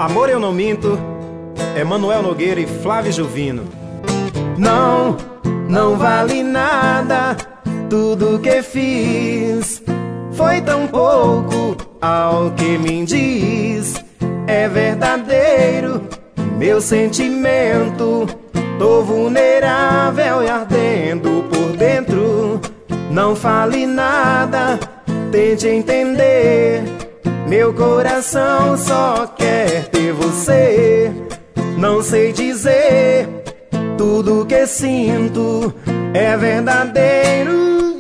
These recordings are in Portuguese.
Amor eu não minto, Emanuel Nogueira e Flávio Juvino. Não, não vale nada tudo que fiz. Foi tão pouco ao que me diz. É verdadeiro meu sentimento. Tô vulnerável e ardendo por dentro. Não fale nada, tente entender. Meu coração só quer ter você. Não sei dizer tudo que sinto é verdadeiro.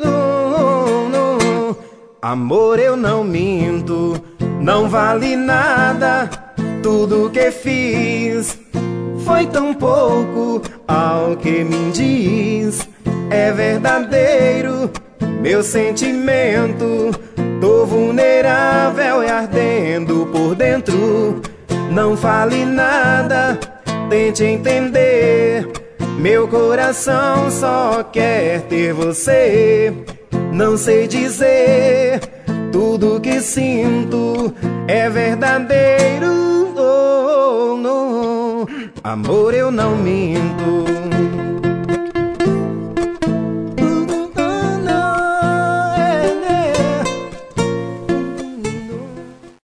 Amor eu não minto, não vale nada tudo que fiz. Foi tão pouco ao que me diz. É verdadeiro meu sentimento. Tô vulnerável e ardendo por dentro. Não fale nada, tente entender. Meu coração só quer ter você. Não sei dizer tudo que sinto é verdadeiro. Oh, oh, oh. Amor eu não minto.